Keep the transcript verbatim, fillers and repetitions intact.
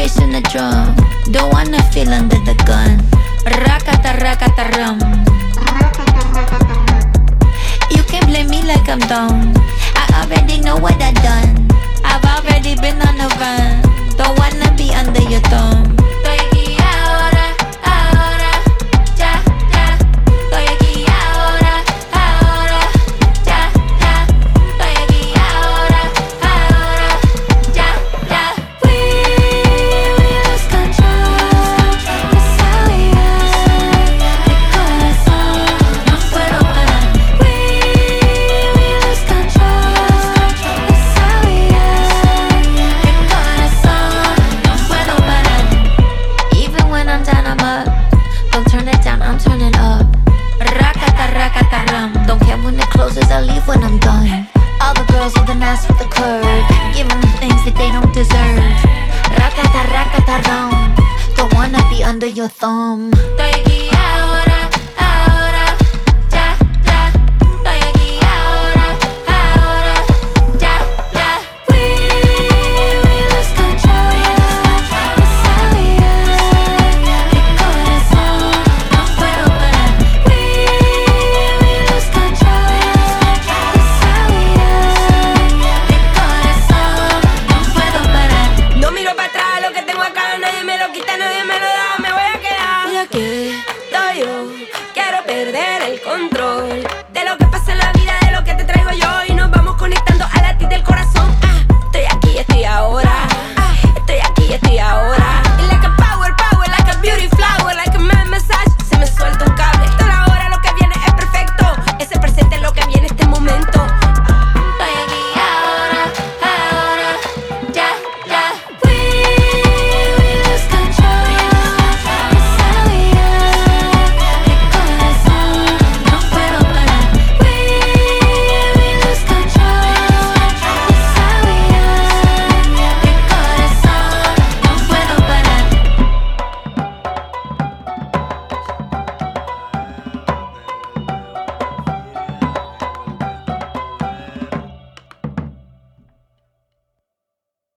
bass and the drum. Don't wanna feel under the gun. Rakata rakata rum. You can blame me like I'm dumb. I already know what I done. I've already been on the run. Don't wanna be under your thumb. Estoy aquí ahora, ahora, ya, ya. Estoy aquí ahora, ahora, ya, ya. Estoy aquí ahora, ahora, ya, ya. We, we lose control. Es how we are. Mi corazón no puedo parar. We, we lose control. Es how we are. Mi corazón no puedo parar. Even when I'm down, I'm up. Don't turn it down, I'm turning up. Rakata rakata rum. Don't care when it closes, I'll leave when I'm done. All the girls with an ass with a curve, giving them things that they don't deserve. Rakata rakata rum. Don't wanna be under your thumb. Estoy aquí ahora, ahora, ya, ya. Estoy aquí ahora, ahora, ya, ya. We, we lose control. Es how we are. Mi corazón no puedo parar. We, we lose control. Es how we are. Mi corazón no puedo parar. No miro para atrás, lo que tengo acá nadie me lo quita, nadie me lo da, me voy a quedar. Y aquí Estoy yo, quiero perder el control.